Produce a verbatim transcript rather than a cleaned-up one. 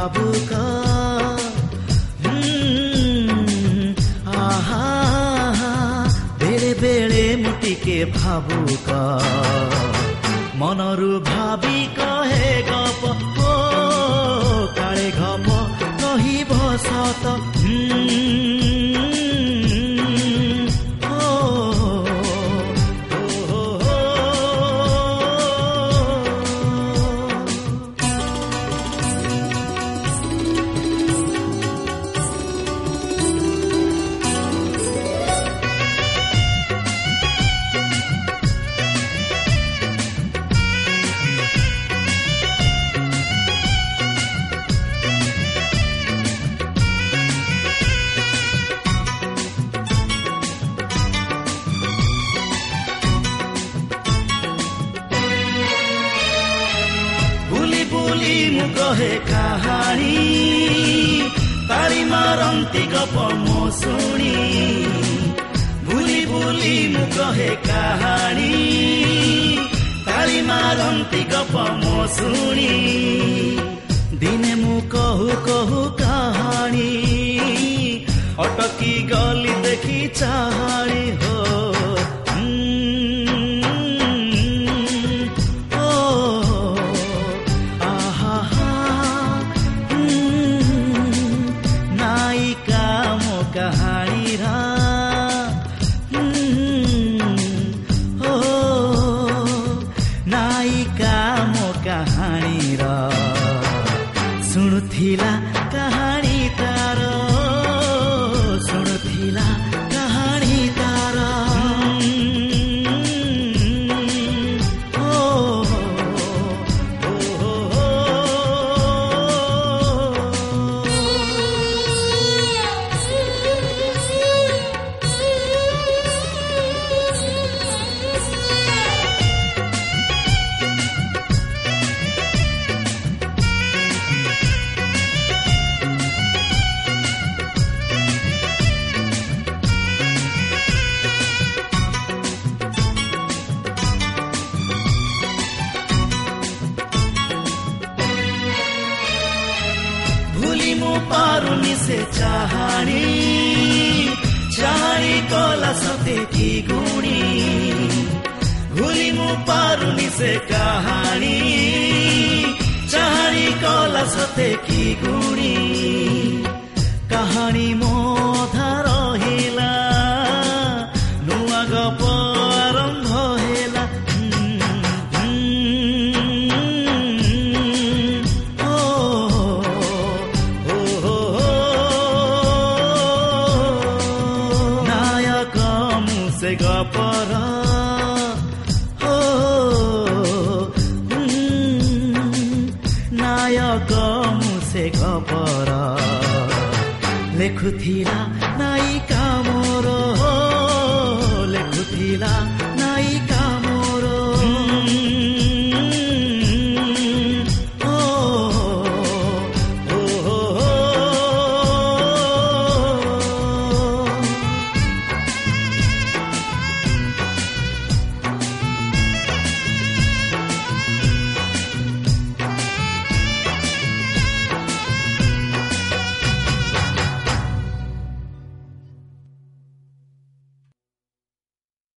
भावुक आहा बेले बेले मुटिके भावुक मनरु भाबी कहे गप ओ काळे गप कहिब सत कहे कहानी तारी मारंती गप मो शुणी भूली भूली मु कहे कहानी तारी मारंती गप मो शुणी दिने मु कहू कहू कहानी अटकी गली देखी चाहानी हो सुनुथिला कहानी तार सुनुथिला कहानी तार ओ पारुनी से चाहानी चाहानी कला सते की गुणी भूली मु पारुनी से कहानी चाहानी कला सते की गुणी कहानी मोधा रहिला नुआ गप आरंभ हेला गपर हो नायक मुसे गपर लेखुथिला